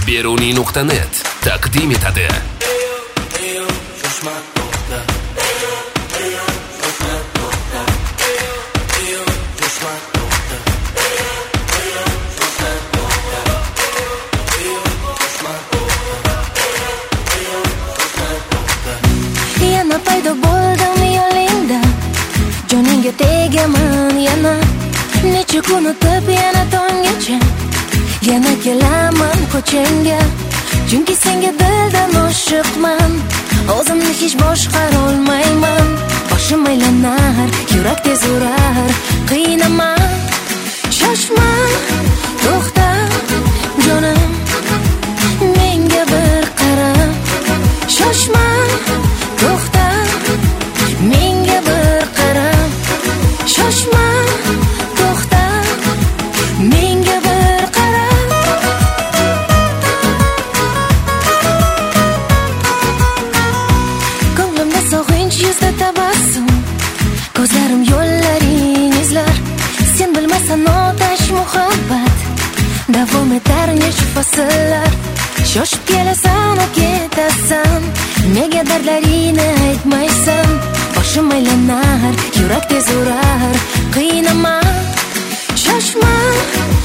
Beruniy.net taqdim etadi. Yana paydo bo'ldim yo'lingda, joningga tegaman yana. Necha kun o'tib yana tonggacha, yana kelaman ko'changga. Chunki senga dildan oshiqman, o'zimni hech boshqara olmayman. Boshim aylanar, yurak tez urar, qiynaman. Shoshma, to'xta, jonim, menga bir qara. Shoshma, to'xta, menga bir qara. Shoshma, to'xta, menga bir qara. Ko'nglimda sog'inch, yuzda tabassum, ko'zlarim yo'llaring izlar. Sen bilmasan otash muhabbat davom etar necha fasllar. Shoshib kelasan, ketasan, nega dardlaringni aytmaysan? Boshim aylanar, yurak tez urar, qiynaman. Shoshma,